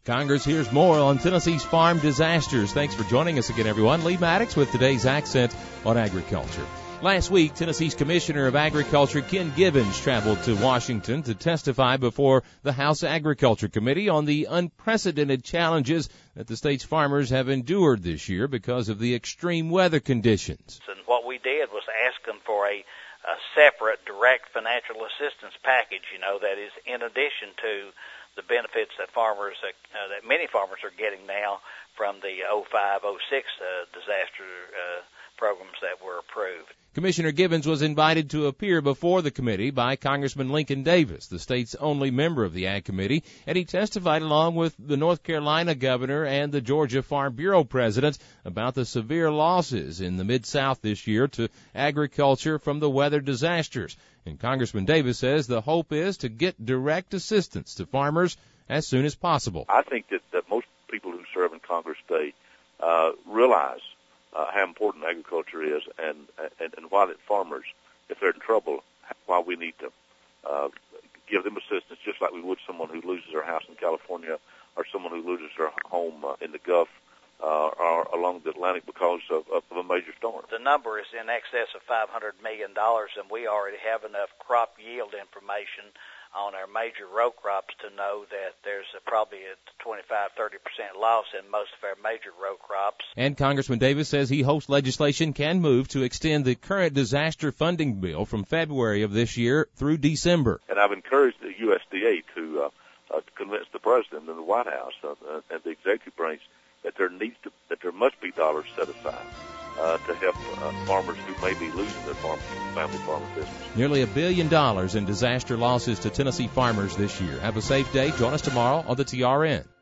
Congress hears more on Tennessee's farm disasters. Thanks for joining us again, everyone. Lee Maddox with today's accent on agriculture. Last week, Tennessee's Commissioner of Agriculture, Ken Givens, traveled to Washington to testify before the House Agriculture Committee on the unprecedented challenges that the state's farmers have endured this year because of the extreme weather conditions. And what we did was ask them for a separate direct financial assistance package, that is in addition to the benefits that that many farmers are getting now from the 05-06 disaster programs that were approved. Commissioner Givens was invited to appear before the committee by Congressman Lincoln Davis, the state's only member of the Ag Committee, and he testified along with the North Carolina governor and the Georgia Farm Bureau president about the severe losses in the Mid-South this year to agriculture from the weather disasters. And Congressman Davis says the hope is to get direct assistance to farmers as soon as possible. I think that most people who serve in Congress today realize how important agriculture is and why that farmers, if they're in trouble, why we need to give them assistance just like we would someone who loses their house in California or someone who loses their home in the Gulf or along the Atlantic because of a major storm. The number is in excess of $500 million, and we already have enough crop yield information on our major row crops to know that there's probably a 25-30% loss in most of our major row crops. And Congressman Davis says he hopes legislation can move to extend the current disaster funding bill from February of this year through December. And I've encouraged the USDA to convince the president and the White House and the executive branch that there must be dollars set aside to help farmers who may be losing their family farming business. Nearly $1 billion in disaster losses to Tennessee farmers this year. Have a safe day. Join us tomorrow on the TRN.